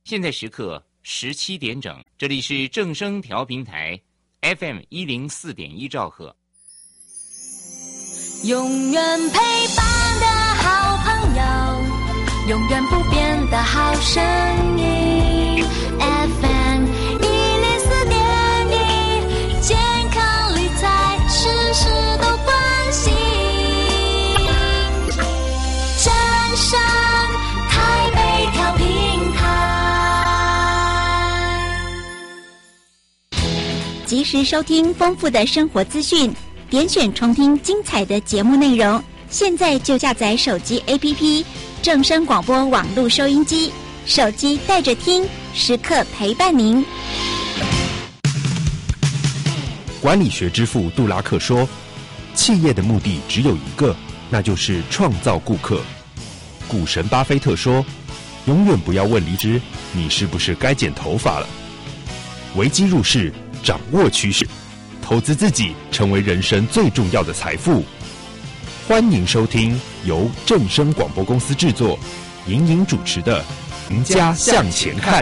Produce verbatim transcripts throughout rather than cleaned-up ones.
现在时刻十七点整，这里是正声调频台 F M 一零四点一兆赫。 永远陪伴的好朋友，永远不变的好声音 F M 一零四点一，健康理财事事都关心。正声台北调频台， 及时收听丰富的生活资讯，点选重听精彩的节目内容。现在就下载手机 A P P 正声广播网络收音机，手机带着听，时刻陪伴您。 管理学之父杜拉克说，企业的目的只有一个，那就是创造顾客。股神巴菲特说，永远不要问离职你是不是该剪头发了。危机入市，掌握趋势，投资自己成为人生最重要的财富。欢迎收听由正声广播公司制作，莹莹主持的《赢家向前看》。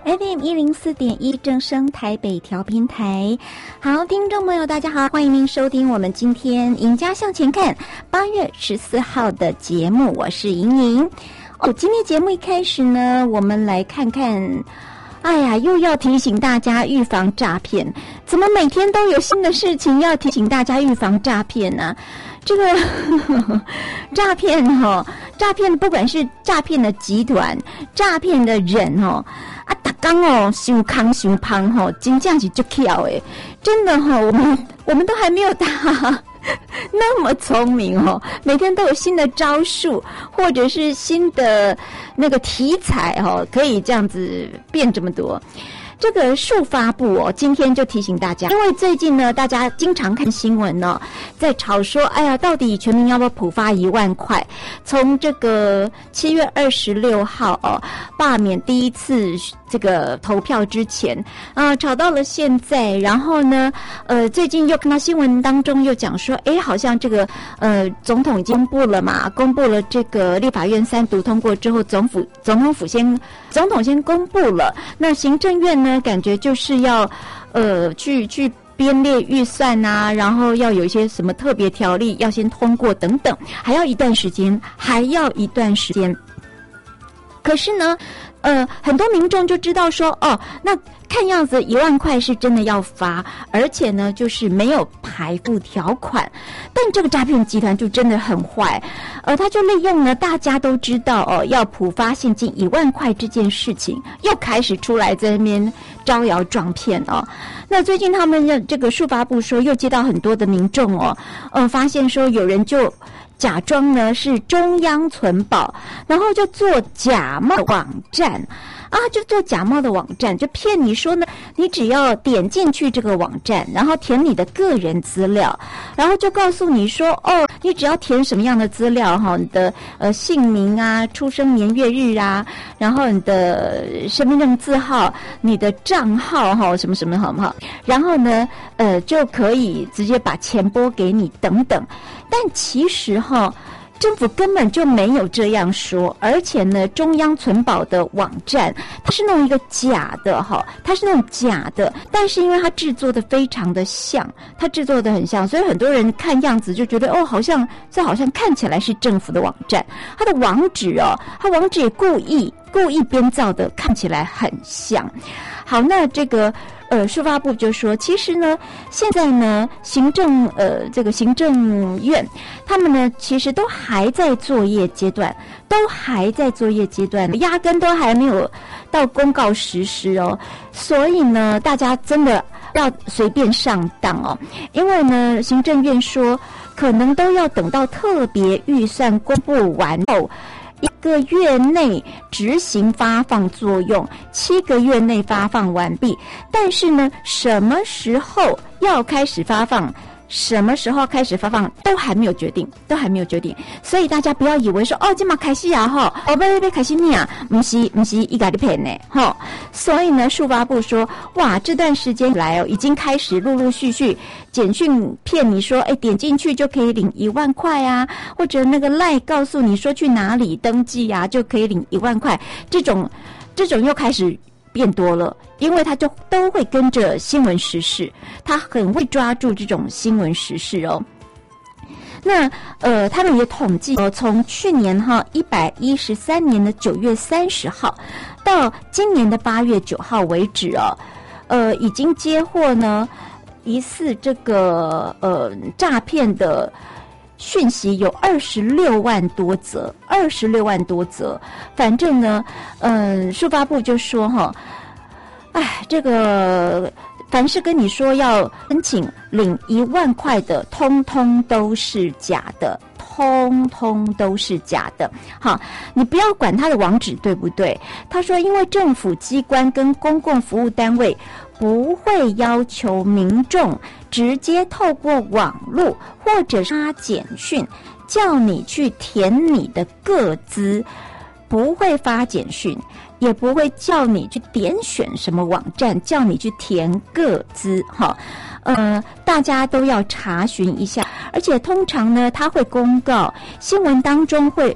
F M 一零四点一正声台北调频台。好，听众朋友大家好，欢迎您收听我们今天赢家向前看八月十四号的节目，我是莹莹。哦，今天节目一开始呢，我们来看看，哎呀，又要提醒大家预防诈骗，怎么每天都有新的事情要提醒大家预防诈骗呢？这个呵呵诈骗哈，诈骗不管是诈骗的集团、诈骗的人哦，啊，大刚哦，伤康伤胖哈，真正是就巧诶，真的哈、哦，我们我们都还没有他那么聪明哦，每天都有新的招数，或者是新的那个题材哦，可以这样子变这么多。这个数发部哦，今天就提醒大家，因为最近呢，大家经常看新闻呢、哦，在吵说，哎呀，到底全民要不要普发一万块？从这个七月二十六号哦，罢免第一次这个投票之前啊、呃，吵到了现在，然后呢，呃，最近又看到新闻当中又讲说，哎，好像这个呃，总统已经公布了嘛，公布了这个立法院三读通过之后，总府总统府先总统先公布了，那行政院呢？感觉就是要，呃，去去编列预算啊，然后要有一些什么特别条例要先通过等等，还要一段时间，还要一段时间。可是呢，呃，很多民众就知道说，哦，那看样子一万块是真的要发，而且呢，就是没有排付条款。但这个诈骗集团就真的很坏，呃，他就利用呢大家都知道哦，要普发现金一万块这件事情，又开始出来在那边招摇撞骗哦。那最近他们的这个数发部说，又接到很多的民众哦，呃，发现说有人就假装呢是中央存保，然后就做假冒网站啊，就做假冒的网站，就骗你说呢，你只要点进去这个网站，然后填你的个人资料，然后就告诉你说，哦，你只要填什么样的资料哈，你的呃姓名啊、出生年月日啊，然后你的身份证字号、你的账号哈，什么什么好不好？然后呢，呃，就可以直接把钱拨给你等等。但其实哈，政府根本就没有这样说，而且呢，中央存保的网站它是弄一个假的哈，它是那种假的，但是因为它制作的非常的像，它制作的很像，所以很多人看样子就觉得哦，好像这好像看起来是政府的网站，它的网址哦，它网址也故意故意编造的，看起来很像。好，那这个。呃，数发部就说，其实呢，现在呢，行政呃这个行政院，他们呢其实都还在作业阶段，都还在作业阶段，压根都还没有到公告实施哦。所以呢，大家真的要随便上当哦，因为呢，行政院说可能都要等到特别预算公布完后。一个月内执行发放作用，七个月内发放完毕。但是呢，什么时候要开始发放？什么时候开始发放都还没有决定，都还没有决定，所以大家不要以为说哦，这嘛开始啊哈，哦不不不开始你啊，不是不是一个的骗呢哈，所以呢，数发部说哇，这段时间来哦，已经开始陆陆续续简讯骗你说，哎，点进去就可以领一万块啊，或者那个赖告诉你说去哪里登记啊，就可以领一万块，这种这种又开始。变多了，因为他就都会跟着新闻时事，他很会抓住这种新闻时事哦。那呃，他们也统计，呃，从去年哈一百一十三年的九月三十号到今年的八月九号为止哦，呃，已经接获呢疑似这个呃诈骗的。讯息有二十六万多则，二十六万多则。反正呢，嗯，数发部就说哈，哎，这个凡是跟你说要申请领一万块的，通通都是假的，通通都是假的。好，你不要管他的网址对不对？他说，因为政府机关跟公共服务单位不会要求民众直接透过网络或者是发简讯叫你去填你的个资，不会发简讯，也不会叫你去点选什么网站叫你去填个资哈。呃，大家都要查询一下，而且通常呢，他会公告新闻当中会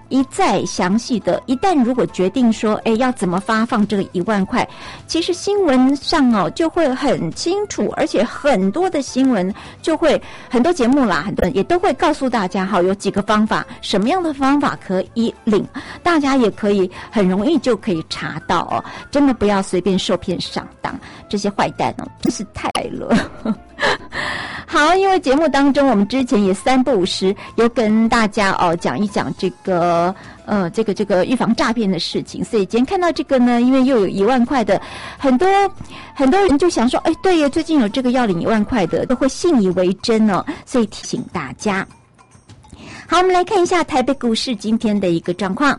一再详细的，一旦如果决定说，哎，要怎么发放这个一万块，其实新闻上哦就会很清楚，而且很多的新闻就会很多节目啦，很多人也都会告诉大家哈，有几个方法，什么样的方法可以领，大家也可以很容易就可以查到哦，真的不要随便受骗上当，这些坏蛋哦真是太了。好，因为节目当中我们之前也三不五时有跟大家哦讲一讲这个呃这个这个预防诈骗的事情，所以今天看到这个呢，因为又有一万块的，很多很多人就想说，哎，对耶，最近有这个要领一万块的，都会信以为真哦，所以提醒大家。好，我们来看一下台北股市今天的一个状况。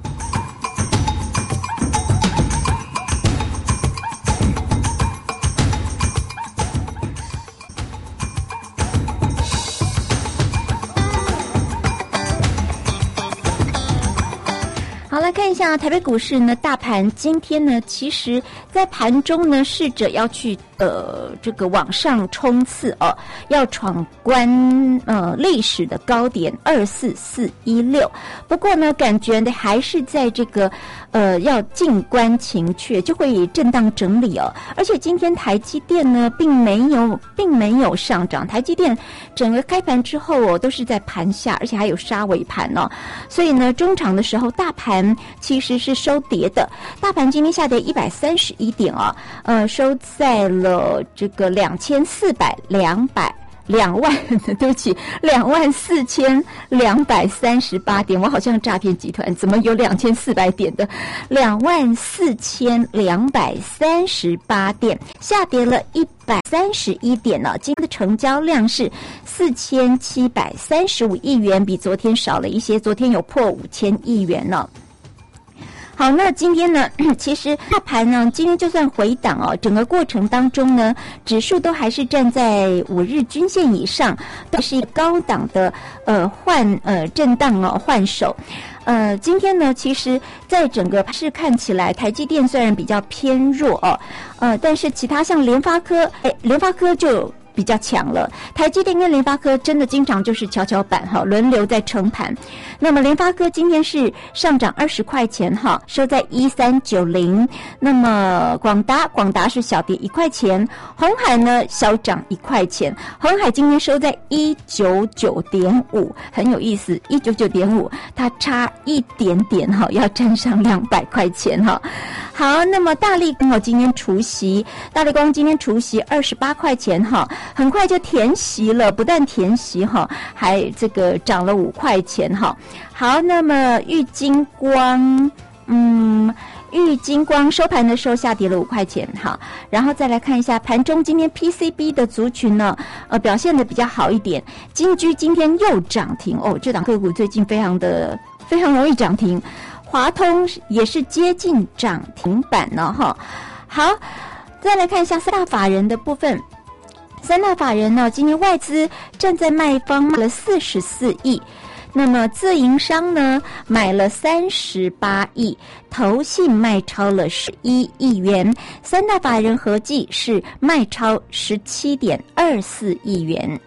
好，来看一下台北股市呢，大盘今天呢，其实在盘中呢，试着要去呃这个往上冲刺哦，要闯关呃历史的高点二四四一六。不过呢，感觉呢还是在这个呃要静观情却，就会震荡整理哦。而且今天台积电呢，并没有并没有上涨，台积电整个开盘之后哦，都是在盘下，而且还有杀尾盘哦。所以呢，中场的时候，大盘其实是收跌的，大盘今天下跌一百三十一点啊，呃，收在了这个两千四百两百两万，对不起，两万四千两百三十八点，我好像诈骗集团，怎么有两千四百点的？两万四千两百三十八点，下跌了一百三十一点呢。今天的成交量是四千七百三十五亿元，比昨天少了一些，昨天有破五千亿元呢。好，那今天呢，其实大盘呢，今天就算回档哦，整个过程当中呢，指数都还是站在五日均线以上，都是一个高档的呃换呃震荡哦换手。呃，今天呢，其实在整个盘势看起来，台积电虽然比较偏弱哦，呃，但是其他像联发科，哎，联发科就比较强了，台积电跟联发科真的经常就是跷跷板哈，轮流在撑盘。那么联发科今天是上涨二十块钱哈，收在一三九零。那么广达广达是小跌一块钱，鸿海呢小涨一块钱，鸿海今天收在一九九点五，很有意思，一九九点五，它差一点点哈，要站上两百块钱哈。好，那么大立光今天除息，大立光今天除息二十八块钱哈。很快就填息了，不但填息哈，还这个涨了五块钱哈。好，那么玉晶光，嗯，玉晶光收盘的时候下跌了五块钱哈。然后再来看一下盘中今天 P C B 的族群呢，呃，表现的比较好一点。金居今天又涨停哦，这档个股最近非常的非常容易涨停。华通也是接近涨停板呢哈。好，再来看一下四大法人的部分。三大法人呢，今天外资站在卖方卖了四十四亿，那么自营商呢买了三十八亿，投信卖超了十一亿元，三大法人合计是卖超十七点二四亿元。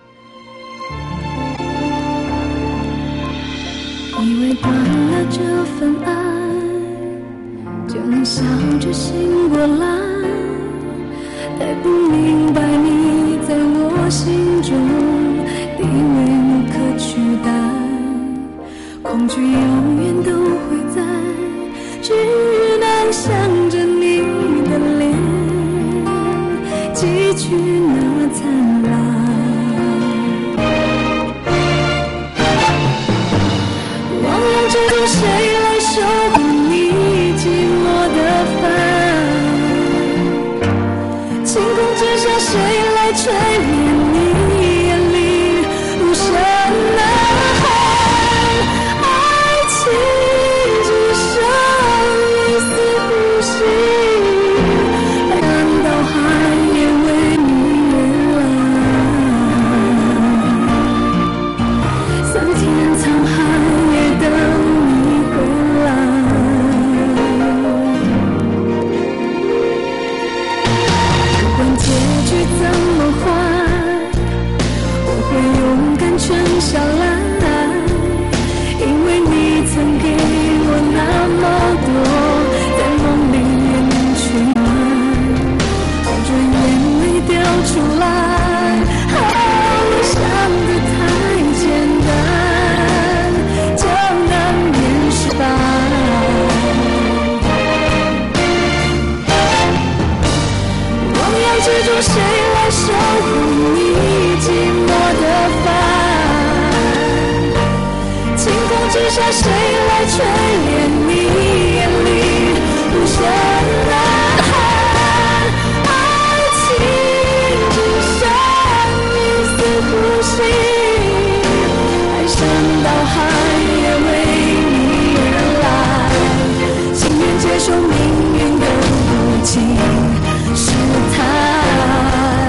以为断了这份爱，就能笑着醒过来，还不明白你在我心中地位无可取代，恐惧永远都会在，只能想着你的脸，记取那灿烂。忘了这种谁来守护你寂寞的帆，晴空之下谁来吹灭你眼里无声呐喊，爱情只剩一丝呼吸，难道还也为你而来，桑田沧海也等你回下谁来眷恋你眼里无限呐喊？爱情只剩一丝呼吸，排山倒海也为你而来，情愿接受命运的无情试探，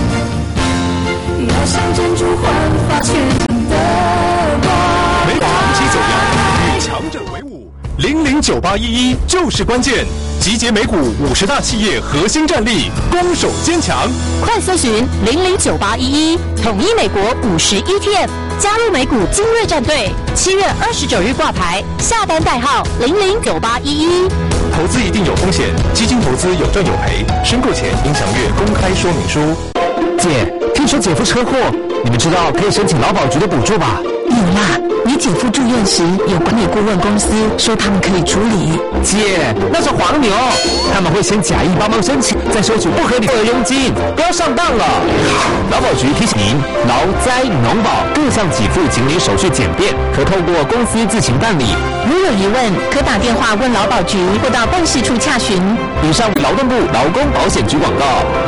要像珍珠焕发全的光美股长期走阳，与强者为伍。零零九八一一就是关键，集结美股五十大企业核心战力，攻守坚强。 快搜寻零零九八一一，统一美国五十 E T F， 加入美股精锐战队。七月二十九日挂牌，下单代号零零九八一一。 投资一定有风险，基金投资有赚有赔，申购前应详阅公开说明书。 姐，听说姐夫车祸，你们知道可以申请劳保局的补助吧？ 有啦，你姐夫住院时有管理顾问公司说他们可以处理。 姐，那是黄牛，他们会先假意帮忙申请，再收取不合理的佣金，不要上当了。劳保局提醒您，劳灾农保各项给付请领手续简便，可透过公司自行办理。 如有疑问，可打电话问劳保局或到办事处洽询。 以上劳动部劳工保险局广告。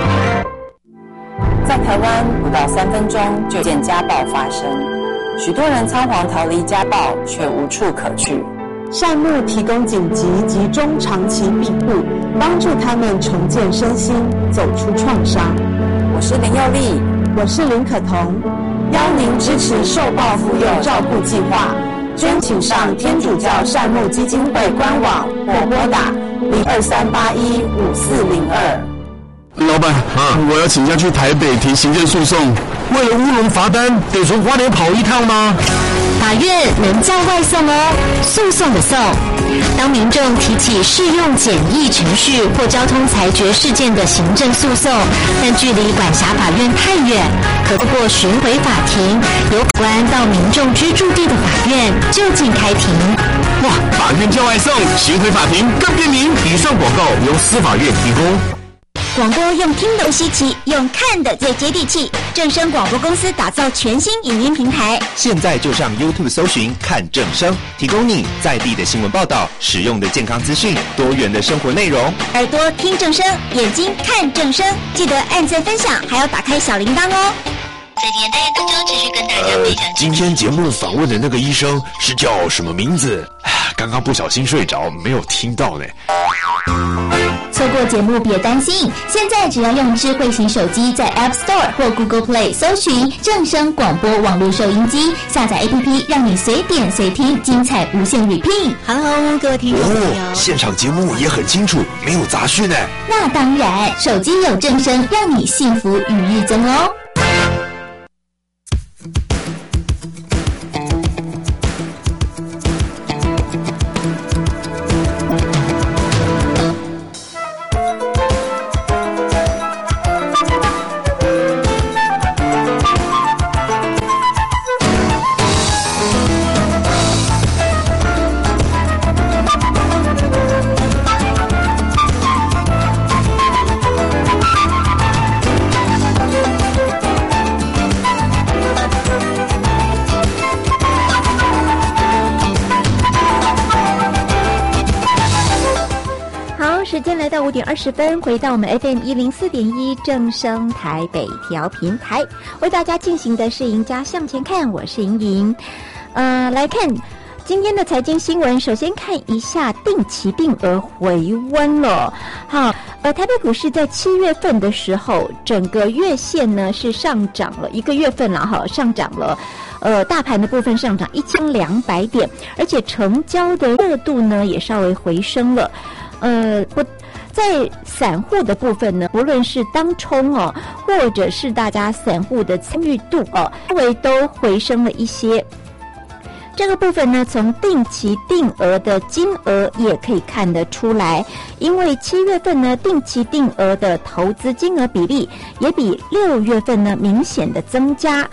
在台湾，不到三分钟就见家暴发生，许多人仓皇逃离家暴，却无处可去。 善牧提供紧急及中长期庇护，帮助他们重建身心，走出创伤。 我是林佑丽， 我是林可彤， 邀您支持受暴妇幼照顾计划，捐请上天主教善牧基金会官网或拨打零二三八一五四零二。 老板，啊，我要请假去台北提行政诉讼，为了乌龙罚单，得从花莲跑一趟吗？ 法院能叫外送哦，诉讼的讼。当民众提起适用简易程序或交通裁决事件的行政诉讼，但距离管辖法院太远，可透过巡回法庭，由法官到民众居住地的法院就近开庭。 哇，法院叫外送，巡回法庭更便民。以上广告由司法院提供。 广播用听的稀奇，用看的最接地气。正声广播公司打造全新影音平台， 现在就上 YouTube 搜寻看正声，提供你在地的新闻报道、实用的健康资讯、多元的生活内容。 耳朵听正声，眼睛看正声，记得按赞分享，还要打开小铃铛哦。 在今天单元当中，继续跟大家分享、呃。 今天节目访问的那个医生是叫什么名字？刚刚不小心睡着，没有听到呢。 错过节目别担心，现在只要用智慧型手机在 App Store 或 Google Play 搜寻正声广播网络收音机，下载 A P P， 让你随点随听，精彩无限 repeat。Hello， 各位听众朋友， 哦，现场节目也很清楚，没有杂讯呢。 那当然，手机有正声，让你幸福与日增哦。时间来到五点二十分，回到我们 F M 一零四点一正声台北调频台，为大家进行的是赢家向前看，我是莹莹。呃，来看今天的财经新闻，首先看一下定期定额回温了。好，呃，台北股市在七月份的时候，整个月线呢是上涨了一个月份了哈，上涨了。呃，大盘的部分上涨一千两百点，而且成交的热度呢也稍微回升了。呃，不，在散户的部分呢，不论是当冲哦，或者是大家散户的参与度哦，稍微都回升了一些。这个部分呢，从定期定额的金额也可以看得出来，因为七月份呢，定期定额的投资金额比例也比六月份呢明显的增加。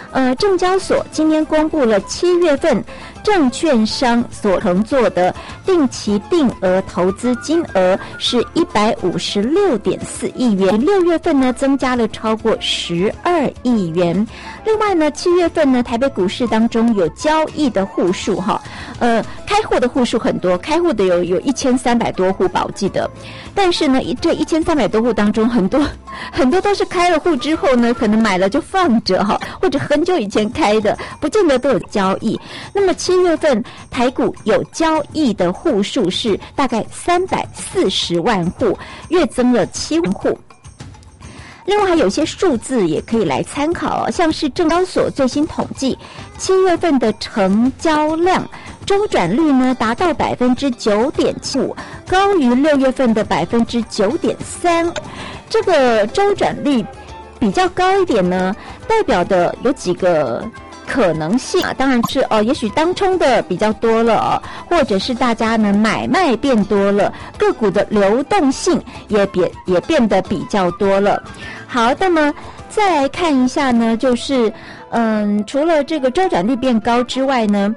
呃，证交所今天公布了七月份证券商所乘坐的定期定额投资金额是一百五十六点四亿元，六月份呢增加了超过十二亿元。另外呢，七月份呢，台北股市当中有交易的户数哈，呃，开户的户数很多，开户的有有一千三百多户吧，我记得。但是呢，这一千三百多户当中，很多很多都是开了户之后呢，可能买了就放着哈，或者很久以前开的，不见得都有交易。那么七月份台股有交易的户数是大概三百四十万户，月增了七万户。另外还有一些数字也可以来参考哦，像是证交所最新统计，七月份的成交量周转率呢达到百分之九点七五，高于六月份的百分之九点三。这个周转率比较高一点呢，代表的有几个可能性啊，当然是哦，也许当冲的比较多了哦，或者是大家呢买卖变多了，个股的流动性也变也变得比较多了。好，那么再来看一下呢，就是嗯，除了这个周转率变高之外呢，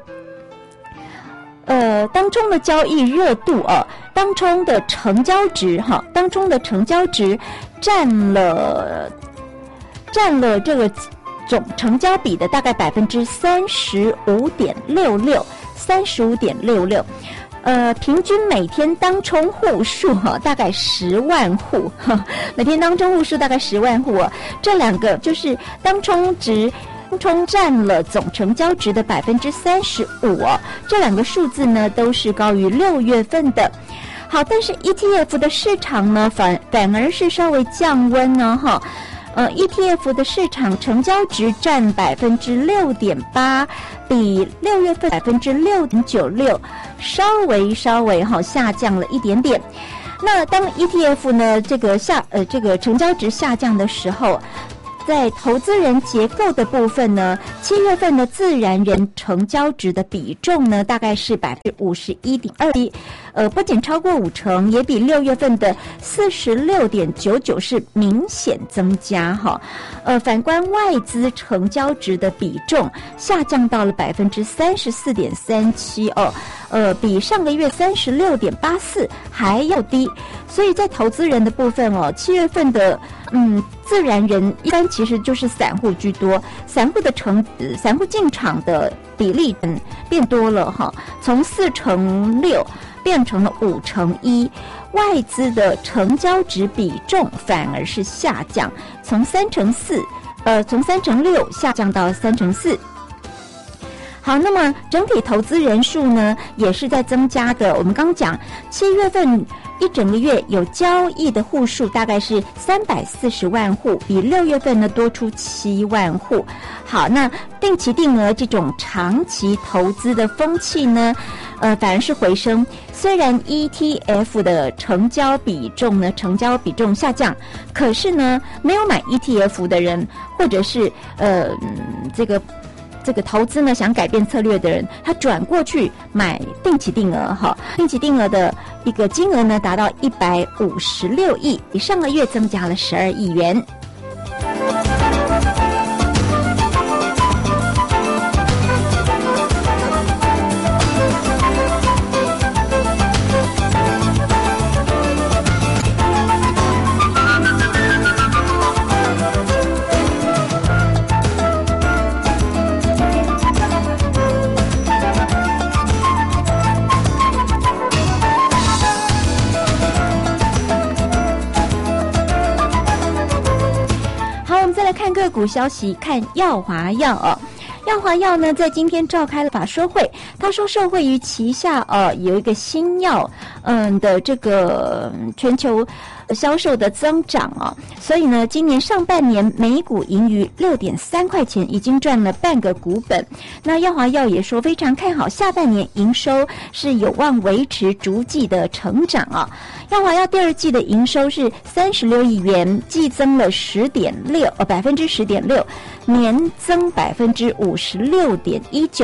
呃，当冲的交易热度哦，当冲的成交值哈，当冲的成交值占了占了这个总成交比的大概百分之三十五点六六，三十五点六六。呃，平均每天当冲户数哈、哦，大概十万户，哈，每天当冲户数大概十万户哦。这两个就是当冲值，当冲占了总成交值的百分之三十五哦。这两个数字呢，都是高于六月份的。好，但是 E T F 的市场呢，反反而是稍微降温呢，哈。呃 ，E T F 的市场成交值占百分之六点八，比六月份百分之六点九六，稍微稍微哈下降了一点点。那当 E T F 呢这个下呃这个成交值下降的时候，在投资人结构的部分呢，七月份的自然人成交值的比重呢，大概是百分之五十一点二一，呃，不仅超过五成，也比六月份的四十六点九九是明显增加哈。呃，反观外资成交值的比重下降到了百分之三十四点三七哦，呃，比上个月三十六点八四还要低。所以在投资人的部分哦，七月份的嗯自然人一般其实就是散户居多，散户的成呃散户进场的比例嗯变多了哈，从四成六变成了五成一，外资的成交值比重反而是下降，从三成四呃从三成六下降到三成四。好，那么整体投资人数呢也是在增加的。我们刚讲七月份一整个月有交易的户数大概是三百四十万户，比六月份呢多出七万户。好，那定期定额这种长期投资的风气呢，呃，反而是回升。虽然 E T F 的成交比重呢，成交比重下降，可是呢，没有买 E T F 的人，或者是呃、嗯、这个。这个投资呢，想改变策略的人，他转过去买定期定额哈，定期定额的一个金额呢，达到一百五十六亿，比上个月增加了十二亿元。看个股消息，看耀华药哦。耀华药呢，在今天召开了法说会，他说受惠于旗下呃有一个新药嗯的这个全球销售的增长啊，所以呢，今年上半年每股盈余六点三块钱，已经赚了半个股本。那耀华药也说非常看好下半年营收是有望维持逐季的成长啊。耀华药第二季的营收是三十六亿元，季增了十点六呃百分之十点六，年增百分之五十六点一九，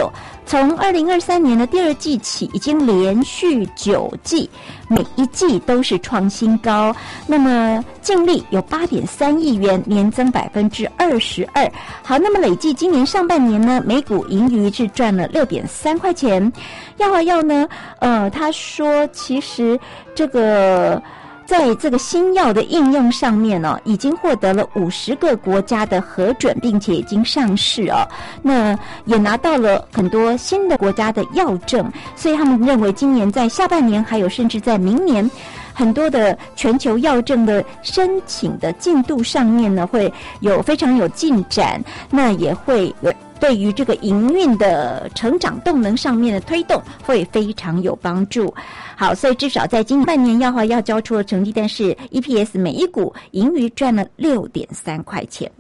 从二零二三年的第二季起，已经连续九季，每一季都是创新高。那么净利有八点三亿元，年增百分之二十二。好，那么累计今年上半年呢，每股盈余是赚了六点三块钱。药华药呢，呃，他说其实这个。在这个新药的应用上面呢、哦，已经获得了五十个国家的核准，并且已经上市哦。那也拿到了很多新的国家的药证，所以他们认为今年在下半年，还有甚至在明年，很多的全球药证的申请的进度上面呢，会有非常有进展，那也会有。对于这个营运的成长动能上面的推动会非常有帮助。好，所以至少在今半年药华药交出了成绩，但是 E P S 每一股盈余赚了六点三块钱。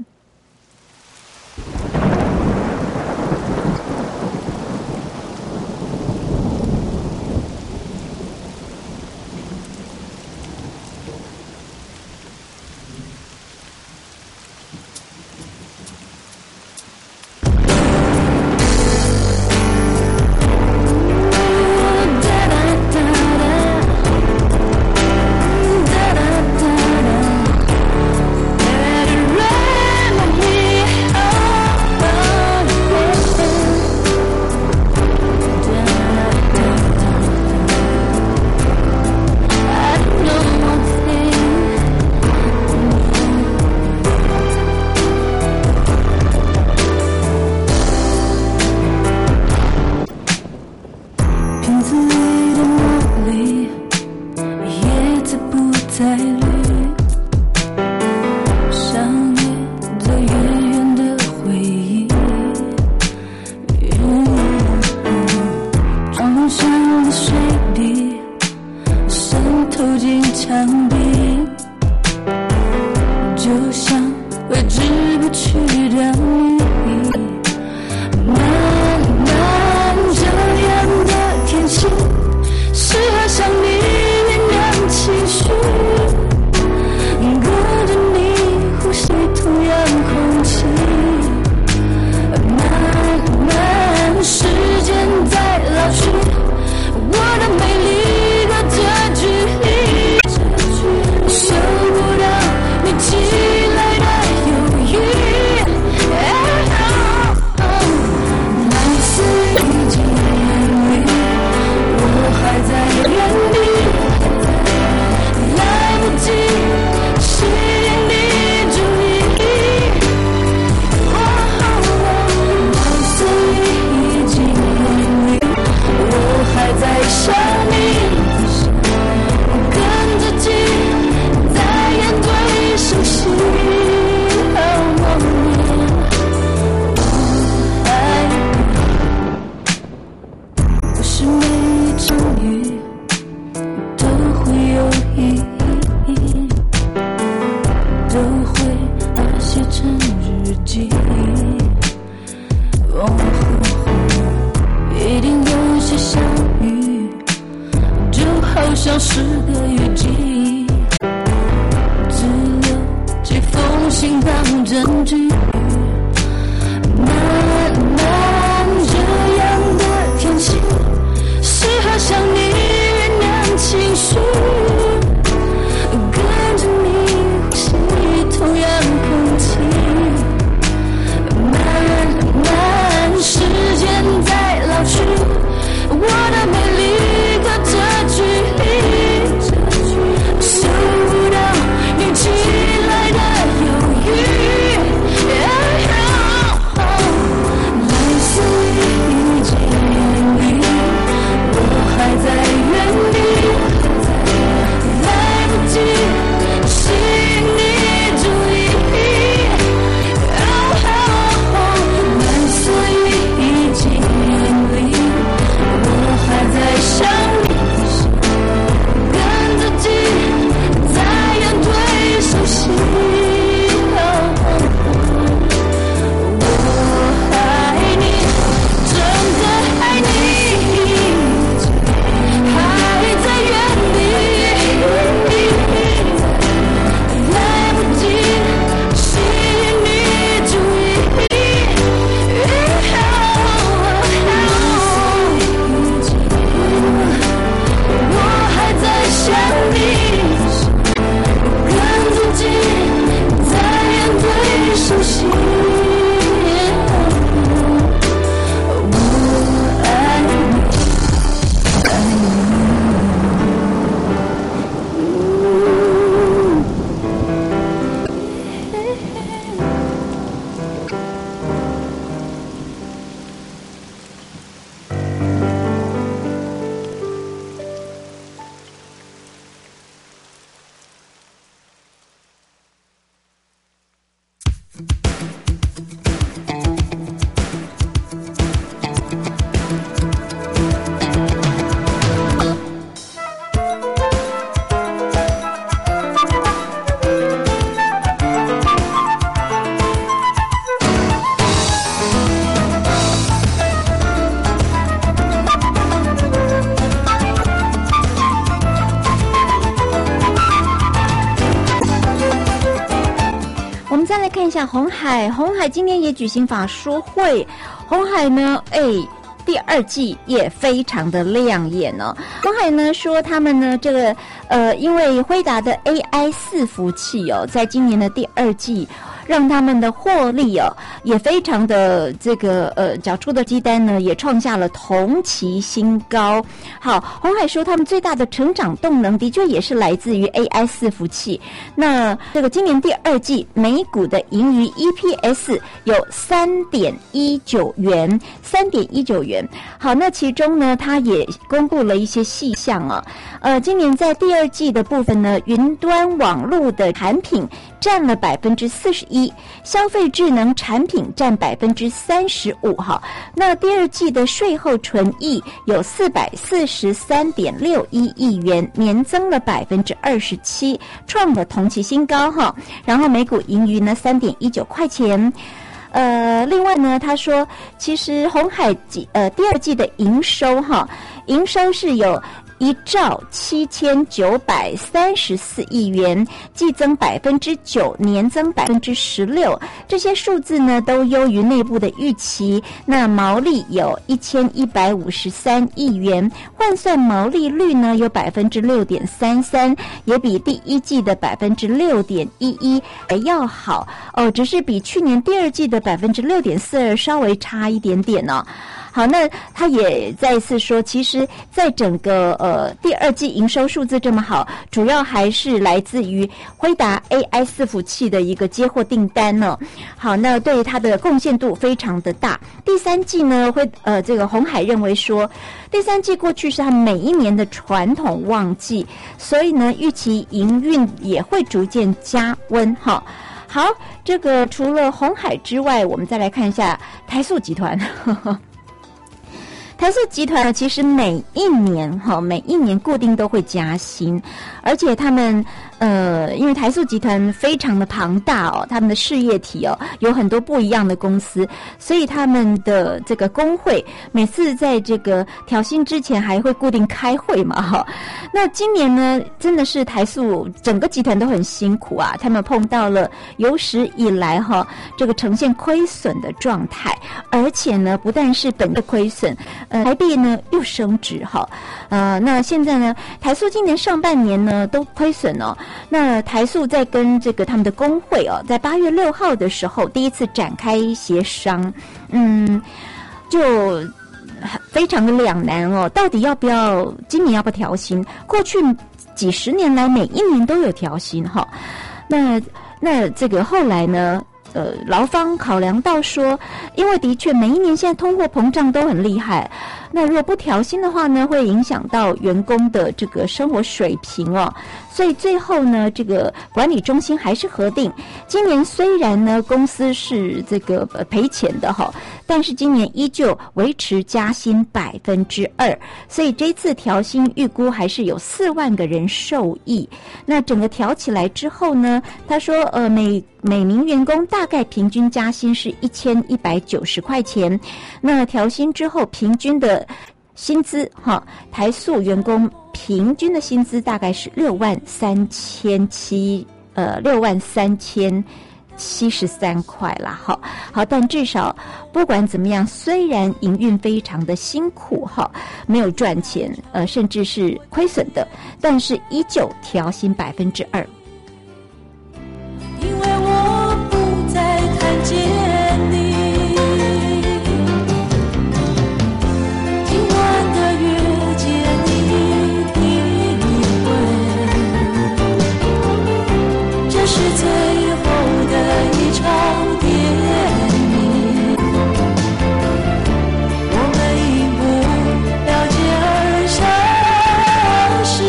来看一下鸿海，鸿海今天也举行法说会，鸿海呢，哎。第二季也非常的亮眼哦。鸿海呢说他们呢这个呃，因为辉达的 A I 伺服器哦，在今年的第二季让他们的获利哦也非常的这个呃缴出的基单呢也创下了同期新高。好，鸿海说他们最大的成长动能的确也是来自于 A I 伺服器。那这个今年第二季每股的盈余 E P S 有 三点一九元， 三点一九元。好，那其中呢它也公布了一些细项啊。呃，今年在第二季的部分呢，云端网络的产品占了百分之四十一，消费智能产品占百分之三十五。哈，那第二季的税后纯益有四百四十三点六一亿元，年增了百分之二十七，创了同期新高哈。然后每股盈余呢三点一九块钱。呃，另外呢，他说，其实鸿海季呃第二季的营收哈，营收是有一兆七千九百三十四亿元，季增百分之九，年增百分之十六。这些数字呢都优于内部的预期。那毛利有一千一百五十三亿元，换算毛利率呢有百分之六点三三，也比第一季的百分之六点一一还要好哦，只是比去年第二季的百分之六点四二稍微差一点点哦。好，那他也再一次说，其实在整个呃第二季营收数字这么好，主要还是来自于辉达 A I 伺服器的一个接货订单呢。好，那对它的贡献度非常的大。第三季呢，会呃这个鸿海认为说，第三季过去是他每一年的传统旺季，所以呢，预期营运也会逐渐加温哈。好，这个除了鸿海之外，我们再来看一下台塑集团。呵呵台塑集团呢，其实每一年哈，每一年固定都会加薪，而且他们呃，因为台塑集团非常的庞大哦，他们的事业体哦有很多不一样的公司，所以他们的这个工会每次在这个调薪之前还会固定开会嘛哈。那今年呢，真的是台塑整个集团都很辛苦啊，他们碰到了有史以来哈这个呈现亏损的状态，而且呢，不但是本的亏损。呃，台币呢又升值哈，呃，那现在呢，台塑今年上半年呢都亏损哦。那台塑在跟这个他们的工会哦，在八月六号的时候第一次展开协商，嗯，就非常的两难哦，到底要不要今年要不要调薪？过去几十年来每一年都有调薪哈，那那这个后来呢？呃，劳方考量到说，因为的确每一年现在通货膨胀都很厉害，那如果不调薪的话呢，会影响到员工的这个生活水平哦。所以最后呢，这个管理中心还是核定，今年虽然呢公司是这个赔钱的哈，但是今年依旧维持加薪百分之二，所以这次调薪预估还是有四万个人受益。那整个调起来之后呢，他说呃每每名员工大概平均加薪是一千一百九十块钱，那调薪之后平均的薪资哈，台塑员工平均的薪资大概是六万三千七呃六万三千七十三块啦，好，好，但至少不管怎么样，虽然营运非常的辛苦哈，没有赚钱，呃，甚至是亏损的，但是依旧调薪百分之二。 因为我不再看见你，今晚的月见你体会，这是最后的一场电影，我们因不了解而相识，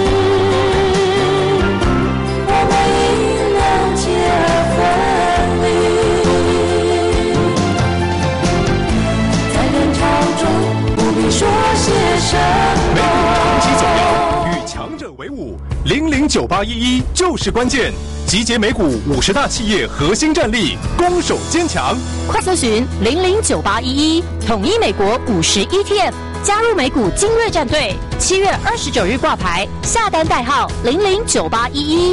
我们因了解而分离，在人潮中不必说些什么。 美股长期走高，与强者为伍，零零九八一一就是关键。集结美股五十大企业核心战力，攻守坚强。 快搜寻零零九八一一，统一美国五十 E T F， 加入美股精锐战队。七月二十九日挂牌，下单代号零零九八一一。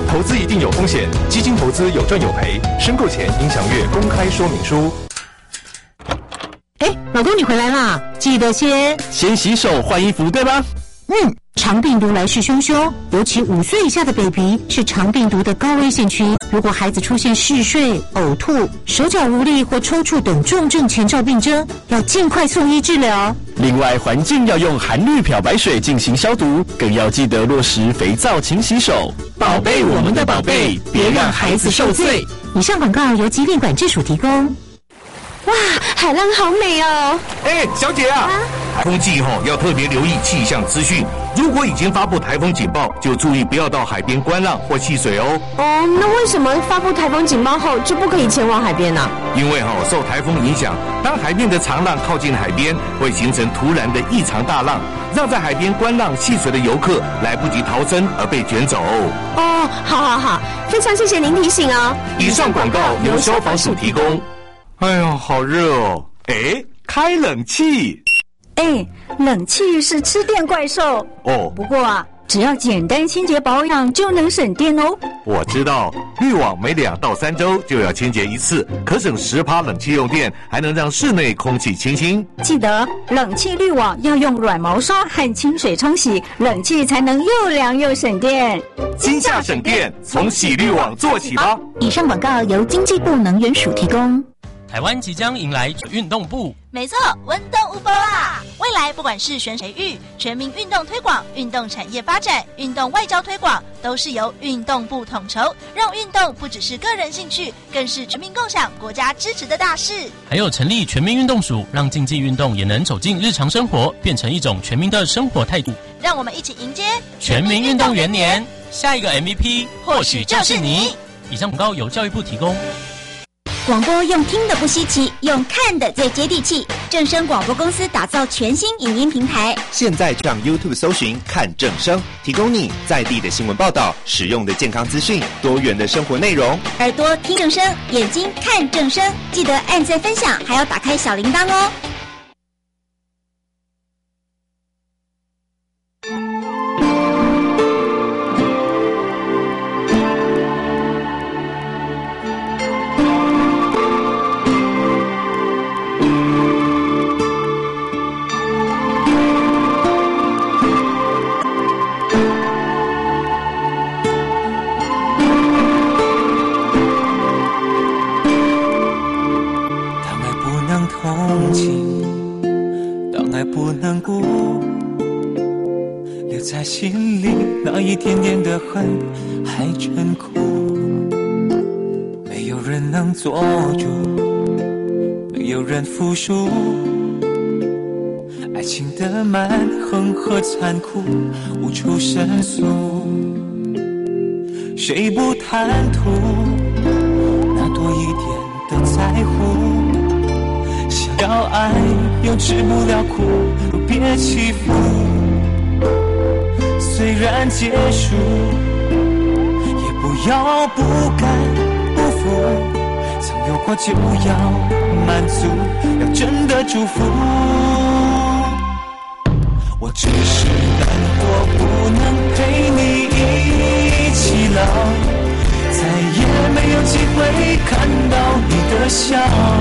投资一定有风险，基金投资有赚有赔，申购前应详阅公开说明书。 哎，老公你回来啦，记得先先洗手换衣服，对吧？ 嗯，肠病毒来势汹汹，尤其五岁以下的 baby 是肠病毒的高危险区。如果孩子出现嗜睡、呕吐、手脚无力或抽搐等重症前兆病征，要尽快送医治疗。 另外，环境要用含氯漂白水进行消毒，更要记得落实肥皂勤洗手，宝贝我们的宝贝，别让孩子受罪。 以上广告由疾病管制署提供。 哇，海浪好美哦！ 哎，小姐啊，台风季后要特别留意气象资讯。如果已经发布台风警报，就注意不要到海边观浪或戏水哦。 哦，那为什么发布台风警报后就不可以前往海边呢？ 因为哈、哦，受台风影响，当海面的长浪靠近海边，会形成突然的异常大浪，让在海边观浪戏水的游客来不及逃生而被卷走。 哦，好好好，非常谢谢您提醒哦。 以上广告由消防署提供。哎呦，好热哦！哎，开冷气。 哎，冷气是吃电怪兽哦。 不过啊，只要简单清洁保养就能省电哦。 我知道，滤网每两到三周就要清洁一次，可省十趴冷气用电，还能让室内空气清新。 记得冷气滤网要用软毛刷和清水冲洗，冷气才能又凉又省电。 今夏省电，从洗滤网做起吧。 以上广告由经济部能源署提供。 台湾即将迎来运动部， 没错，温动无波啦！未来不管是选谁育、全民运动推广、运动产业发展、运动外交推广，都是由运动部统筹，让运动不只是个人兴趣，更是全民共享、国家支持的大事。 还有成立全民运动署，让竞技运动也能走进日常生活，变成一种全民的生活态度。 让我们一起迎接全民运动元年，下一个 M V P 或许就是你。以上广告由教育部提供。 广播用听的不稀奇，用看的最接地气。正声广播公司打造全新影音平台， 现在上 YouTube 搜寻看正声，提供你在地的新闻报道、实用的健康资讯、多元的生活内容。 耳朵听正声，眼睛看正声，记得按赞分享，还要打开小铃铛哦。 心里那一点点的恨还真苦，没有人能做主，没有人服输，爱情的蛮横和残酷无处申诉，谁不贪图那多一点的在乎，想要爱又吃不了苦，别欺负，虽然结束，也不要不甘不服。曾有过就要满足，要真的祝福。我只是难过，不能陪你一起老，再也没有机会看到你的笑。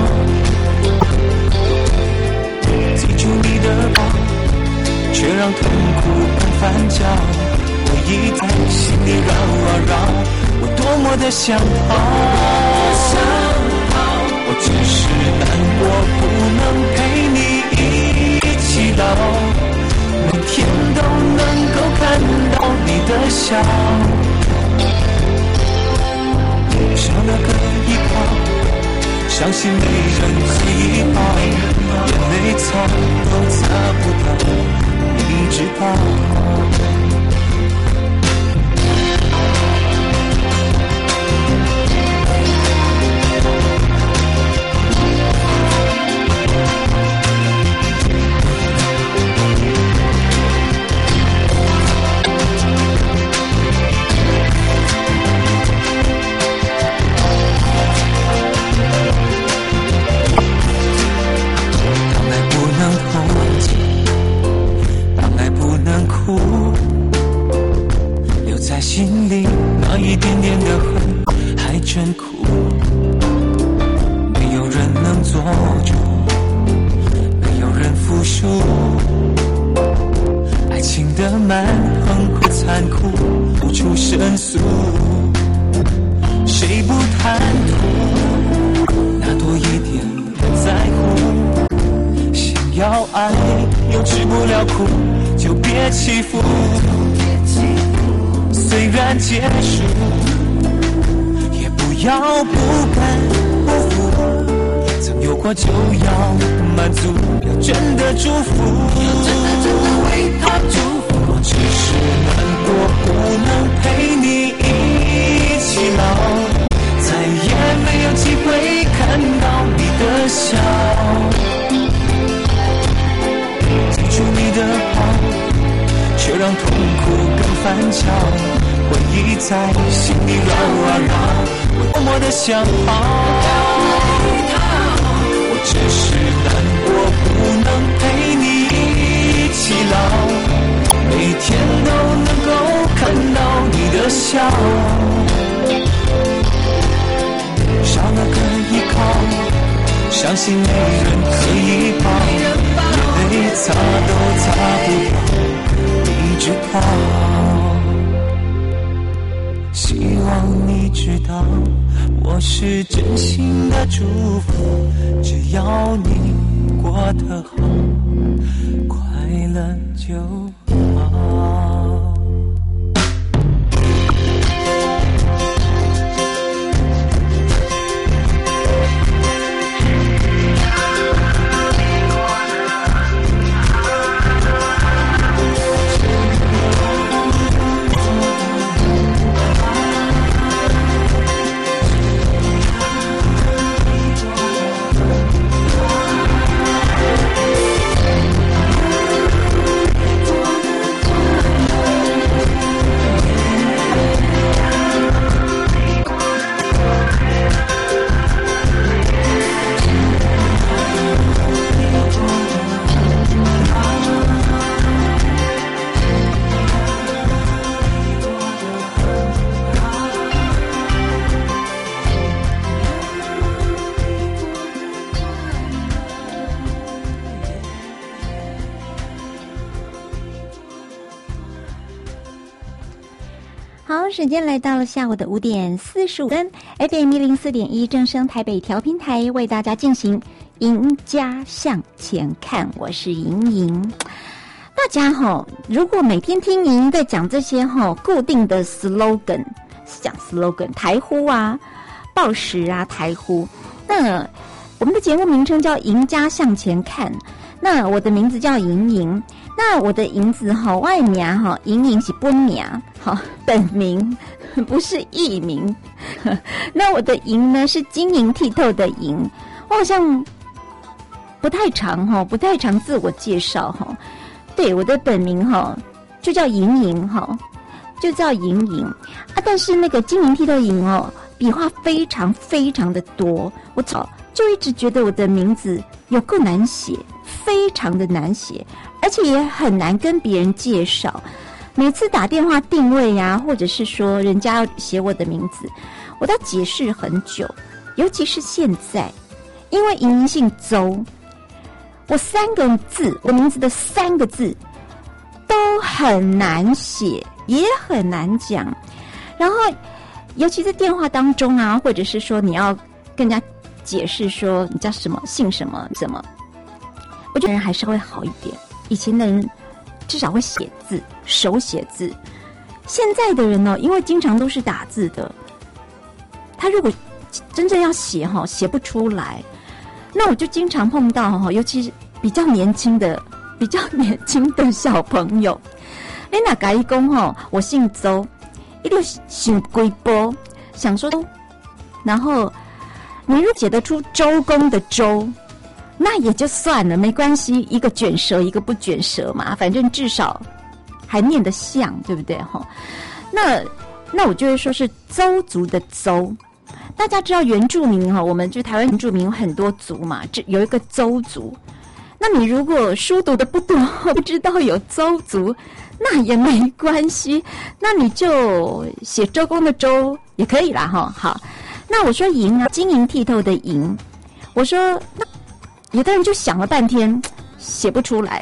记住你的好，却让痛苦般翻搅，回忆在心里绕啊绕，我多么的想逃，我只是难过，不能陪你一起老，每天都能够看到你的笑，少了个依靠，伤心没人记号，眼泪擦都擦不到，你知道。 蛮横和残酷，无处申诉。谁不贪图那多一点在乎？想要爱又吃不了苦，就别欺负。虽然结束，也不要不甘不服。曾有过就要满足，要真的祝福，要真的真的为他祝福。我只是难过，不能陪你一起老，再也没有机会看到你的笑。记住你的好，却让痛苦更翻翘。回忆在心里绕啊绕，我多么的想跑。我只是难过，不能陪你一起老，每天都能够看到你的笑。少了个依靠，相信没人可以抱，眼泪擦都擦不掉，你知道。希望你知道，我是真心的祝福，只要你过得好，快乐就好。 时间来到了下午的五点四十五分 ，F M 一零四点一正声台北调频台为大家进行《赢家向前看》，我是莹莹。大家哈，如果每天听莹莹在讲这些哈固定的 slogan， 讲 slogan 台呼啊、报时啊、台呼，那我们的节目名称叫《赢家向前看》，那我的名字叫莹莹。那我的银子哈外名哈，莹莹是本名哈，本名不是艺名。那我的莹呢是晶莹剔透的莹，我好像不太常哈，不太常自我介绍哈。对，我的本名哈就叫莹莹哈，就叫莹莹啊。但是那个晶莹剔透莹哦，笔画非常非常的多，我早就一直觉得我的名字有够难写，非常的难写。而且也很难跟别人介绍，每次打电话定位呀、啊，或者是说人家要写我的名字，我都要解释很久。尤其是现在，因为莹莹姓周，我三个字，我名字的三个字都很难写，也很难讲。然后，尤其在电话当中啊，或者是说你要跟人家解释说你叫什么、姓什么、什么，我觉得人还是会好一点。以前的人至少会写字，手写字。现在的人呢，因为经常都是打字的，他如果真正要写哈，写不出来。那我就经常碰到哈，尤其是比较年轻的、比较年轻的小朋友，你哪甲伊讲哈，我姓周，一定想龟波，想说，然后你如果写得出周公的周。那也就算了，没关系，一个卷舌，一个不卷舌嘛，反正至少还念得像，对不对哈？那那我就会说是邹族的邹。大家知道原住民哈，我们就台湾原住民有很多族嘛，这有一个邹族。那你如果书读的不多，不知道有邹族，那也没关系，那你就写周公的周也可以啦哈。好，那我说莹啊，晶莹剔透的莹，我说那。有的人就想了半天写不出来，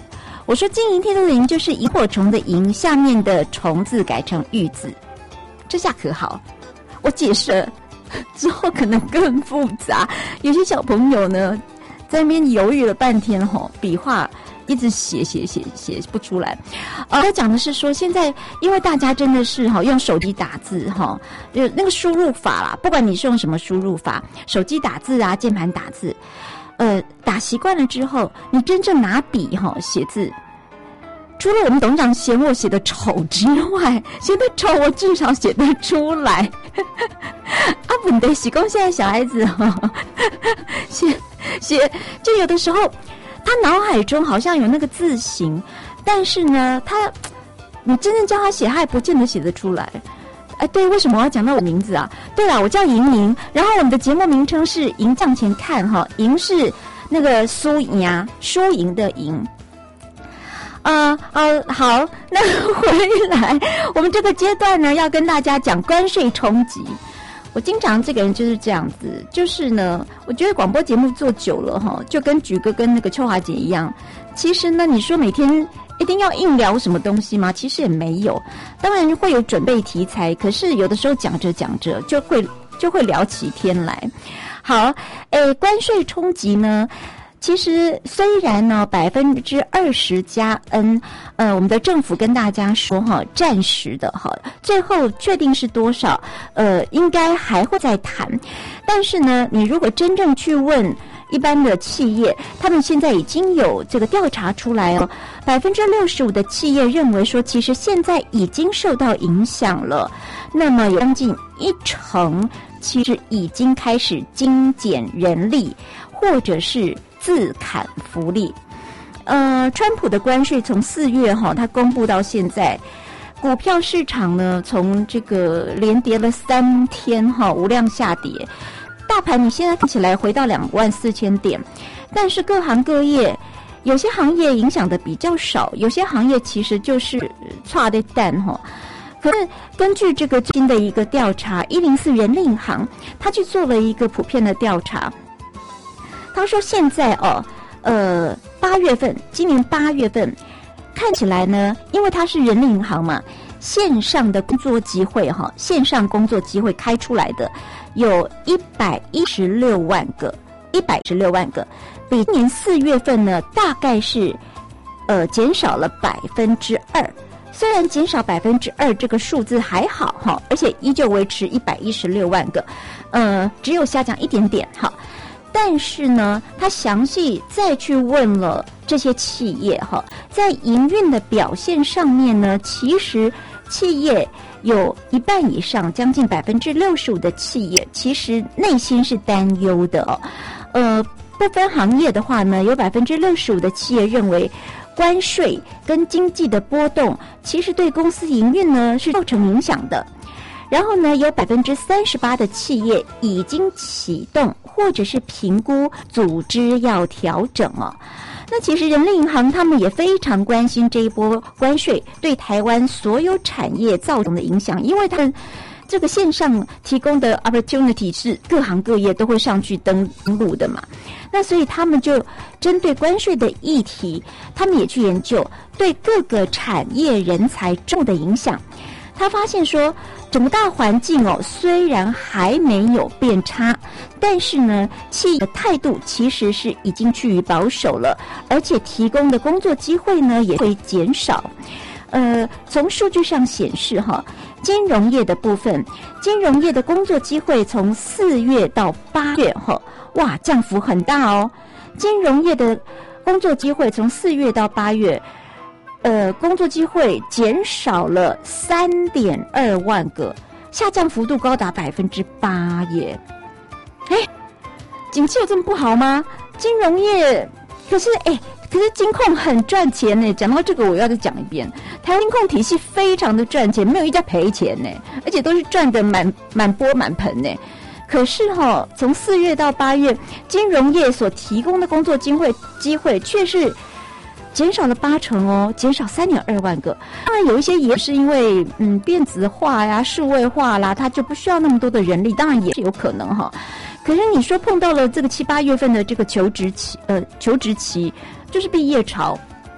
我说金银天兔的银就是萤火虫的萤，下面的虫字改成玉字，这下可好？我解释了之后可能更复杂，有些小朋友呢在那边犹豫了半天吼，笔画一直写写写写不出来。呃，他讲的是说，现在因为大家真的是哈用手机打字哈，就那个输入法啦，不管你是用什么输入法，手机打字啊，键盘打字，呃，打习惯了之后，你真正拿笔哈写字，除了我们董事长嫌我写的丑之外，写的丑我至少写得出来。啊，问题是讲现在小孩子哈、哦，写写就有的时候。他脑海中好像有那个字形，但是呢，他你真正叫他写，他也不见得写得出来。哎，对，为什么我要讲到我名字啊？对了，我叫莹莹，然后我们的节目名称是“迎向前看”哈，莹是那个输赢啊，输赢的赢。呃呃，好，那回来，我们这个阶段呢，要跟大家讲关税冲击。我经常这个人就是这样子，就是呢，我觉得广播节目做久了哈，就跟菊哥跟那个秋华姐一样。其实呢，你说每天一定要硬聊什么东西吗？其实也没有，当然会有准备题材，可是有的时候讲着讲着就会就会聊起天来。好，诶，关税冲击呢？其实虽然呢百分之二十加 N， 呃，我们的政府跟大家说哈，暂时的哈，最后确定是多少，呃，应该还会再谈。但是呢，你如果真正去问一般的企业，他们现在已经有这个调查出来哦，百分之六十五的企业认为说，其实现在已经受到影响了。那么有将近一成其实已经开始精简人力，或者是自砍福利。呃，川普的关税从四月哈，它公布到现在，股票市场呢从这个连跌了三天哈，无量下跌。大盘你现在看起来回到两万四千点，但是各行各业，有些行业影响的比较少，有些行业其实就是差的蛋哈。可是根据这个最新的一个调查，一零四人力银行，他去做了一个普遍的调查。他说现在哦，呃，八月份，今年八月份，看起来呢，因为它是人力银行嘛，线上的工作机会哈、哦，线上工作机会开出来的有一百一十六万个，一百一十六万个，比今年四月份呢，大概是呃减少了百分之二。虽然减少百分之二这个数字还好哈，而且依旧维持一百一十六万个，呃，只有下降一点点哈。但是呢，他详细再去问了这些企业哈，在营运的表现上面呢，其实企业有一半以上，将近百分之六十五的企业，其实内心是担忧的哦。呃，不分行业的话呢，有百分之六十五的企业认为，关税跟经济的波动，其实对公司营运呢是造成影响的。然后呢，有百分之三十八的企业已经启动或者是评估组织要调整哦。那其实人力银行他们也非常关心这一波关税对台湾所有产业造成的影响，因为他们这个线上提供的 opportunity 是各行各业都会上去登录的嘛。那所以他们就针对关税的议题，他们也去研究对各个产业人才重的影响。他发现说，整个大环境哦，虽然还没有变差，但是呢，企业的态度其实是已经趋于保守了，而且提供的工作机会呢也会减少。呃，从数据上显示哈，金融业的部分，金融业的工作机会从四月到八月哈，哇，降幅很大哦。金融业的工作机会从四月到八月。呃，工作机会减少了三点二万个，下降幅度高达百分之八耶！哎，景气有这么不好吗？金融业可是哎，可是金控很赚钱呢。讲到这个，我要再讲一遍，台湾金控体系非常的赚钱，没有一家赔钱呢，而且都是赚得满满钵满盆呢。可是哈、哦，从四月到八月，金融业所提供的工作机会机会却是减少了八成哦，减少三点二万个。当然有一些也是因为嗯电子化呀、数位化啦，它就不需要那么多的人力，当然也是有可能哈。可是你说碰到了这个七八月份的这个求职期，呃，求职期就是毕业潮，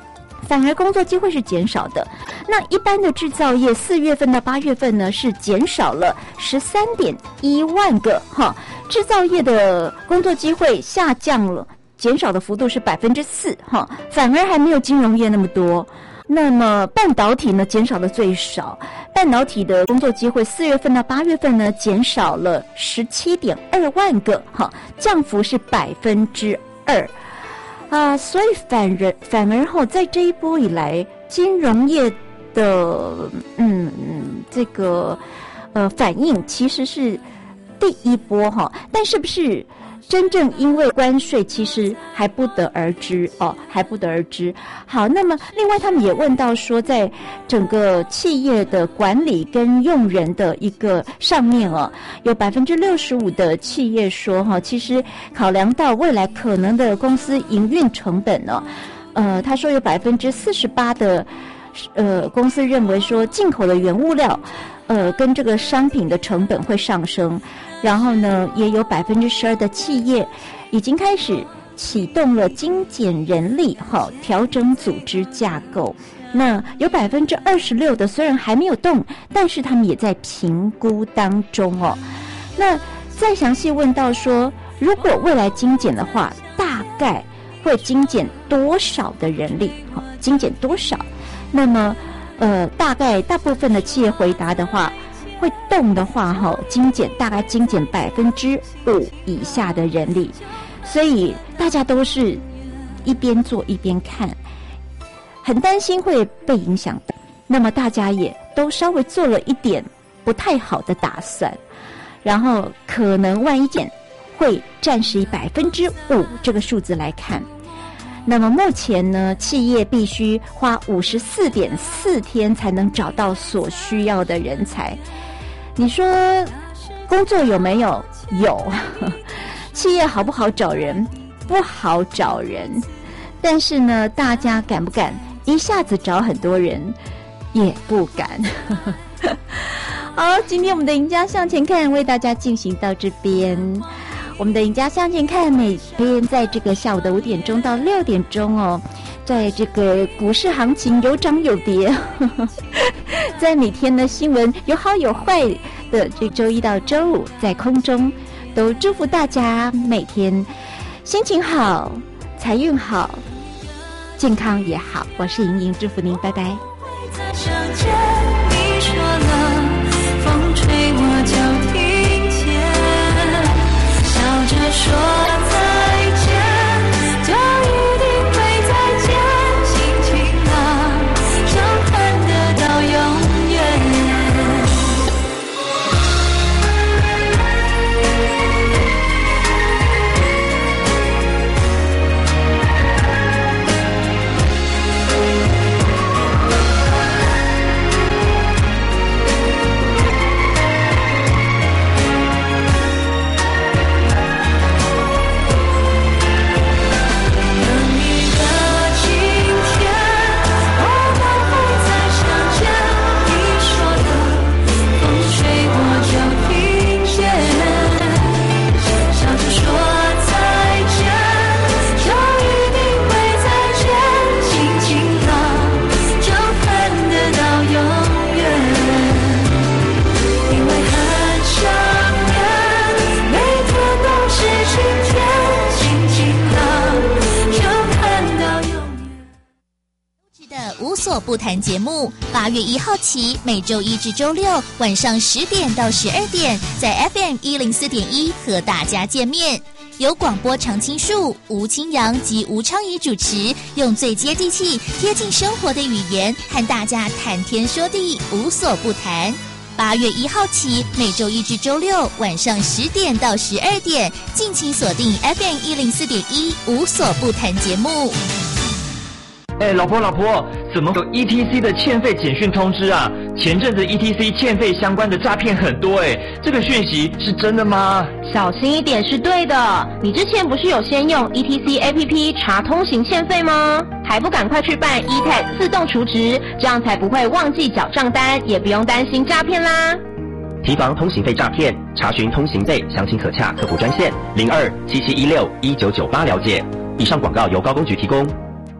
反而工作机会是减少的。那一般的制造业四月份到八月份呢，是减少了十三点一万个哈，制造业的工作机会下降了，减少的幅度是百分之四哈，反而还没有金融业那么多。那么半导体呢，减少的最少，半导体的工作机会四月份到八月份呢，减少了十七点二万个哈，降幅是百分之二。啊，所以反而反而后，在这一波以来，金融业的嗯这个呃反应其实是第一波哈，但是不是真正因为关税，其实还不得而知哦，还不得而知。好，那么另外他们也问到说，在整个企业的管理跟用人的一个上面哦，有百分之六十五的企业说哈，其实考量到未来可能的公司营运成本呢、哦，呃，他说有百分之四十八的呃公司认为说进口的原物料，呃，跟这个商品的成本会上升。然后呢，也有百分之十二的企业已经开始启动了精简人力，哈，调整组织架构。那有百分之二十六的虽然还没有动，但是他们也在评估当中哦。那再详细问到说，如果未来精简的话，大概会精简多少的人力？哈，精简多少？那么，呃，大概大部分的企业回答的话。会动的话，哈，精简大概精简百分之五以下的人力，所以大家都是一边做一边看，很担心会被影响的。那么大家也都稍微做了一点不太好的打算，然后可能万一减会暂时以百分之五这个数字来看。那么目前呢，企业必须花五十四点四天才能找到所需要的人才。你说工作有没有？有。企业好不好找人？不好找人。但是呢，大家敢不敢一下子找很多人？也不敢。好，今天我们的赢家向前看为大家进行到这边。我们的赢家向前看每天在这个下午的五点钟到六点钟哦，在这个股市行情有涨有跌，呵呵，在每天的新闻有好有坏的这周一到周五在空中都祝福大家每天心情好，财运好，健康也好。我是莹莹，祝福您，拜拜。 再相见，你说了，风吹我就听见，笑着说再见，就一定会再见，心情啊，就看得到永远。 无所不谈节目，八月一号起，每周一至周六晚上十点到十二点，在 F M 一零四点一和大家见面。由广播常青树、吴清扬及吴昌仪主持，用最接地气、贴近生活的语言，和大家谈天说地，无所不谈。八月一号起，每周一至周六晚上十点到十二点，敬请锁定 F M 一零四点一无所不谈节目。 哎，老婆老婆，怎么有 E T C 的欠费简讯通知啊？前阵子 E T C 欠费相关的诈骗很多哎，这个讯息是真的吗？ 小心一点是对的。你之前不是有先用 E T C A P P 查通行欠费吗？还不赶快去办 E T A G 自动储值，这样才不会忘记缴账单，也不用担心诈骗啦。 提防通行费诈骗，查询通行费详情可洽客服专线零二七七一六一九九八了解。以上广告由高工局提供。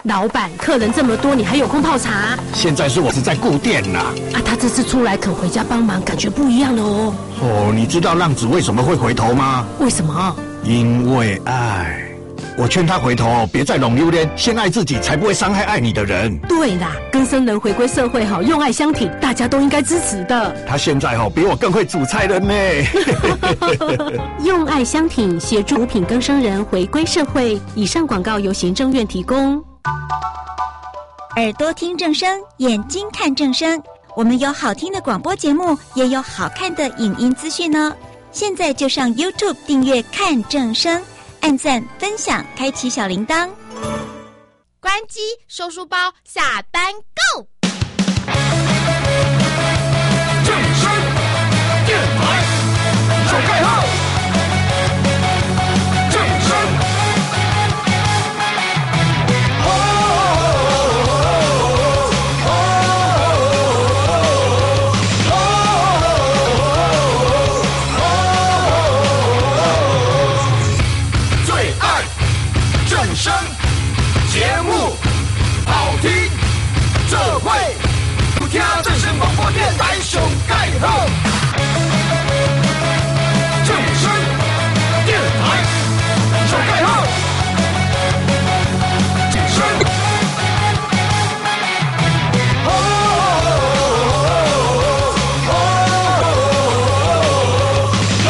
老板，客人这么多，你还有空泡茶？ 现在是我是在顾店啦。 啊，他这次出来肯回家帮忙，感觉不一样了哦。 哦，你知道浪子为什么会回头吗？ 为什么？ 因为爱。我劝他回头，别再弄榴莲，先爱自己，才不会伤害爱你的人。 对啦，更生人回归社会好，用爱相挺，大家都应该支持的。 他现在哦，比我更会煮菜了呢。 用爱相挺，协助五品更生人回归社会。以上广告由行政院提供。 耳朵听正声，眼睛看正声。我们有好听的广播节目，也有好看的影音资讯呢。现在就上 YouTube 订阅看正声。按赞、分享，开启小铃铛。 关机，收书包，下班 ，Go！ 正声电台，手盖号。正声。哦哦哦哦！最爱正声节目，好听，这会不听正声广播电台上盖好。正声电台上盖好。正声。哦哦哦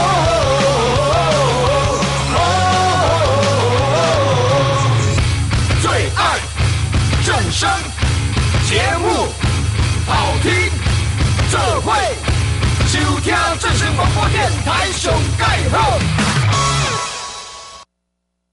哦！最爱正声节目，好听，这会收听正声广播电台上盖好。